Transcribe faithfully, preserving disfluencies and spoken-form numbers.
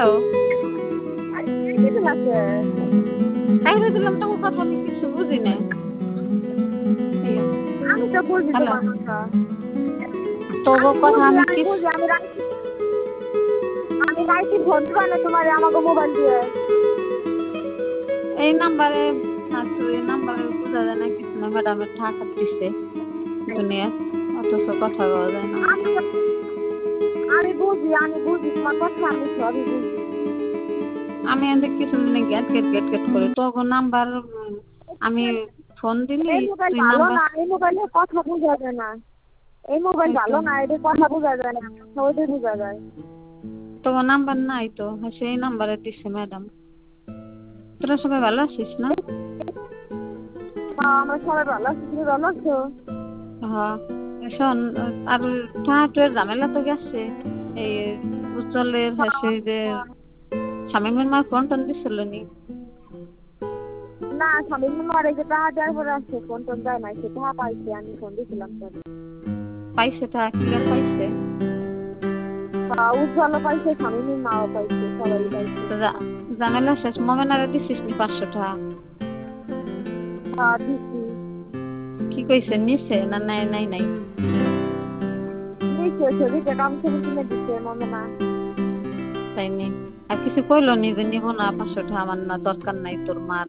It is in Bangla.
দিছো? কিছু আছে কাইরে দিলাম তো কথা আমি কিছু বুঝি না। আমি তো বুঝি হ্যালো, তোমার কথা। তোর আমি কথা বুঝি আমি আমি কি বুঝি আমি রাইছি আমি রাইছি ফোন দিবা না তোমার আমাকে মোবাইল দিয়ে। এই নাম্বারে আসলে এই নাম্বারে বোঝা যায় না কিছু না, ম্যাডামের ঢাকা দিচ্ছে দুনিয়া, অথচ কথা বলা যায় না। আমি আমি বুঝি আমি বুঝি তোমার কথা আমি সবই বুঝি। আমি এদের কিছু দিনে গেট গেট গেট গেট করি তখন নাম্বার আমি ফোন দিলি এই মোবাইল তুই ভালো নাম্বার না, এই মোবাইলে কথা বোঝা যায় না। এই মোবাইল ভালো না, এদের কথা বোঝা যায় না, ওদের বোঝা যায়। তোমার নাম্বার নাই তো, সেই নাম্বারে দিচ্ছে ম্যাডাম। তোরা সবাই ভালো আছিস না? হ্যাঁ আমরা সবাই ভালো আছি, তুমি ভালো আছো? হ্যাঁ, শোন, আর ঠাটুয়ের ঝামেলা তো গেছে। এই উজ্জ্বলের হাসে যে শামিমের মা ফোন টোন দিছিল নি? না স্বামী মার এই যে টাকা দেওয়ার পরে আসছে, ফোন টোন দেয় নাই, সে টাকা পাইছে, আমি ফোন দিয়েছিলাম তোর। পাইছে তা ক্লিয়ার পাইছে? উজ্জ্বলও পাইছে, স্বামীর মাও পাইছে, সবাই পাইছে। তো যা- ঝামেলা শেষ। মোমেনারে দিছিস নি পাঁচশো টাকা? হ্যাঁ দিচ্ছি। কি কইছে, নিছে না নাই? নাই নাই দিচ্ছে ছবিতে কাম ছবি কিনে দিচ্ছে মনে না। তাই নি? আর কিছু কইলো নি যে নিব না পাঁচশো টাকা, আমার না দরকার নাই তোর মার?